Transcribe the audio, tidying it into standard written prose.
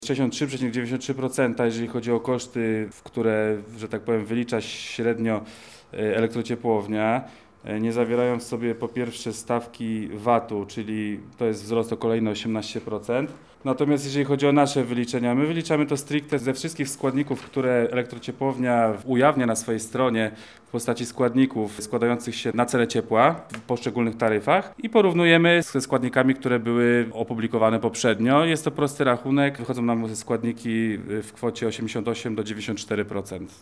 63,93%, jeżeli chodzi o koszty, w które, że tak powiem, wylicza średnio elektrociepłownia, nie zawierają w sobie po pierwsze stawki VAT-u, czyli to jest wzrost o kolejne 18%. Natomiast jeżeli chodzi o nasze wyliczenia, my wyliczamy to stricte ze wszystkich składników, które elektrociepłownia ujawnia na swojej stronie w postaci składników składających się na cele ciepła w poszczególnych taryfach i porównujemy ze składnikami, które były opublikowane poprzednio. Jest to prosty rachunek, wychodzą nam składniki w kwocie 88 do 94%.